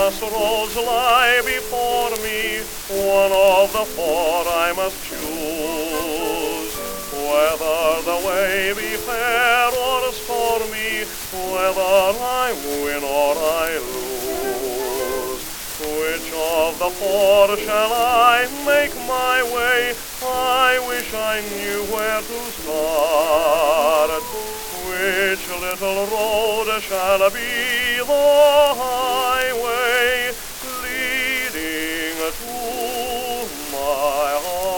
crossroads lie before me, one of the four I must choose. Whether the way be fair or stormy, whether I win or I lose. Which of the four shall I make my way? I wish I knew where to start. Which little road shall be the highway leading to my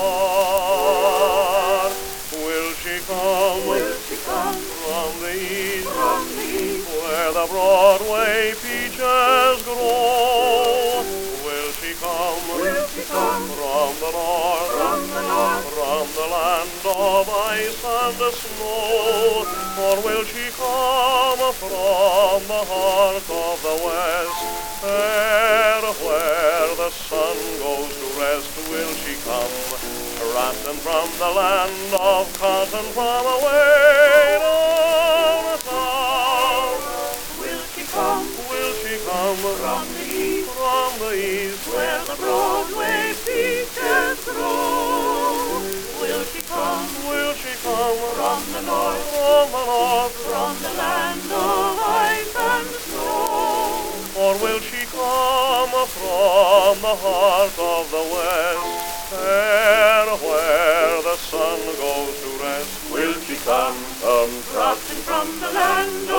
heart? Will she come? Will she come From the east, from the east, where the Broadway peaches grow? Will she come? will she come From the north, from the north, from the land of ice and snow? Or will she come from the heart of the west, there where the sun goes to rest? Will she come, trotting from the land of cotton, from away down south? will she come Will she come from the east, from the east, where the Broadway peaches grow? Will she come will she come from the north, from the north? from the land of ice and snow? Or will she come from the heart of the west, there where the sun goes to rest? Will she come, trotting from the land